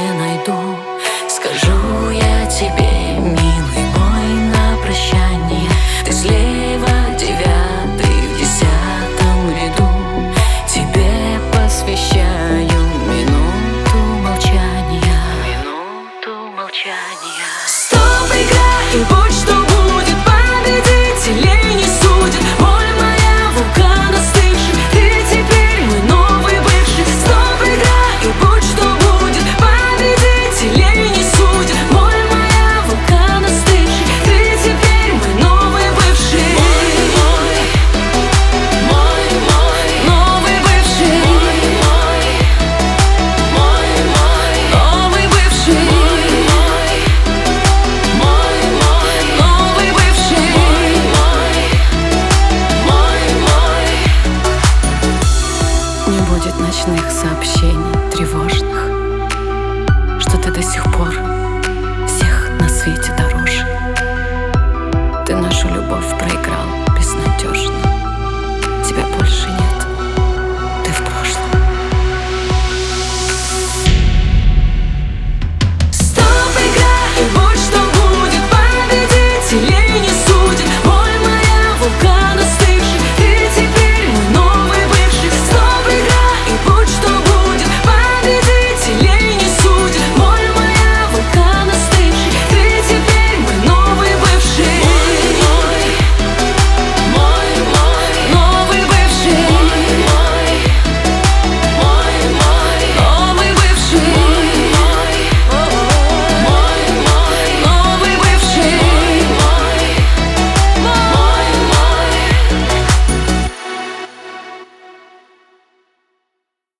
не найду. Скажу я тебе, милый мой, на прощание: ты слева, девятый в 10-м ряду. Тебе посвящаю минуту молчания. Минуту молчания. Стоп, игра, и будь что будет, победителей не судят. Боль моя, вулкан остывший, ты теперь мой новый бывший. Стоп, игра, и будь что будет, победителей не судят. Боль моя, вулкан остывший, ты теперь мой новый бывший. Мой новый бывший. Новый бывший. Новый бывший. Не будет ночных сообщений тревожных, что ты до сих пор всех на свете